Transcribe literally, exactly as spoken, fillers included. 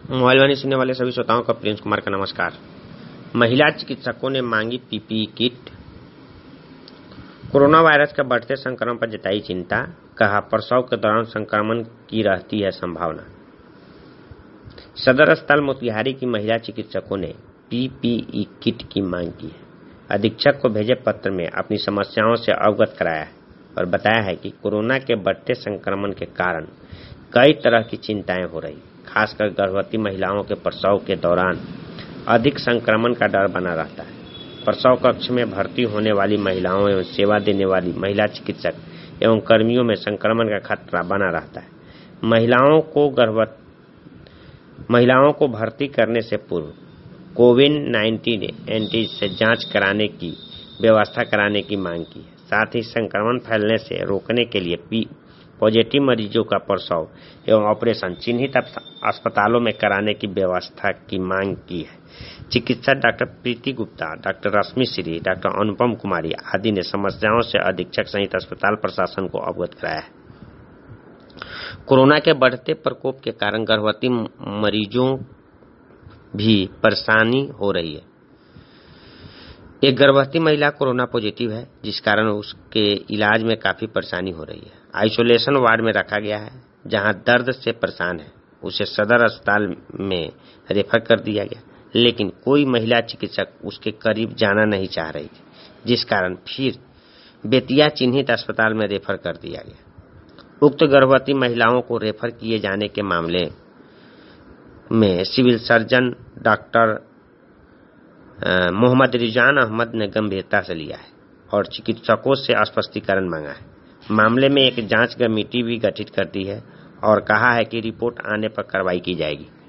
Mobile वाणी सुनने वाले सभी श्रोताओं का प्रिंस कुमार का नमस्कार। महिला चिकित्सकों ने मांगी पीपीई किट। कोरोना वायरस का बढ़ते संक्रमण पर जताई चिंता, कहा प्रसव के दौरान संक्रमण की रहती है संभावना। सदर अस्पताल मोतिहारी की महिला चिकित्सकों ने पीपीई किट की मांग की है। अधीक्षक को भेजे पत्र में अपनी समस्याओं से अवगत कराया है और बताया है कि कोरोना के बढ़ते संक्रमण के कारण कई तरह की चिंताएं हो रही, खासकर गर्भवती महिलाओं के प्रसव के दौरान अधिक संक्रमण का डर बना रहता है। प्रसव कक्ष में भर्ती होने वाली महिलाओं एवं सेवा देने वाली महिला चिकित्सक एवं कर्मियों में संक्रमण का खतरा बना रहता है। महिलाओं को गर्भवती महिलाओं को भर्ती करने से पूर्व कोविड नाइन्टीन एंटीजन से जांच कराने की व्यवस्था कराने की मांग की है। साथ ही संक्रमण फैलने से रोकने के लिए पी पॉजिटिव मरीजों का प्रसव एवं ऑपरेशन चिन्हित अस्पतालों में कराने की व्यवस्था की मांग की है। चिकित्सक doctor Preeti Gupta, doctor Rashmi Shri, doctor Anupam Kumari आदि ने समस्याओं से अधीक्षक सहित अस्पताल प्रशासन को अवगत कराया है। कोरोना के बढ़ते प्रकोप के कारण गर्भवती मरीजों भी परेशानी हो रही है। एक गर्भवती महिला कोरोना पॉजिटिव है, जिस कारण उसके इलाज में काफी परेशानी हो रही है। आइसोलेशन वार्ड में रखा गया है, जहां दर्द से परेशान है। उसे सदर अस्पताल में रेफर कर दिया गया, लेकिन कोई महिला चिकित्सक उसके करीब जाना नहीं चाह रही थी, जिस कारण फिर बेतिया चिन्हित अस्पताल में रेफर कर दिया गया। उक्त गर्भवती महिलाओं को रेफर किए जाने के मामले में civil surgeon doctor Mohammad Rizan Ahmad ने गंभीरता से लिया है और चिकित्सकों से स्पष्टीकरण मांगा है। मामले में एक जांच कमेटी भी गठित कर दी है और कहा है कि रिपोर्ट आने पर कार्रवाई की जाएगी।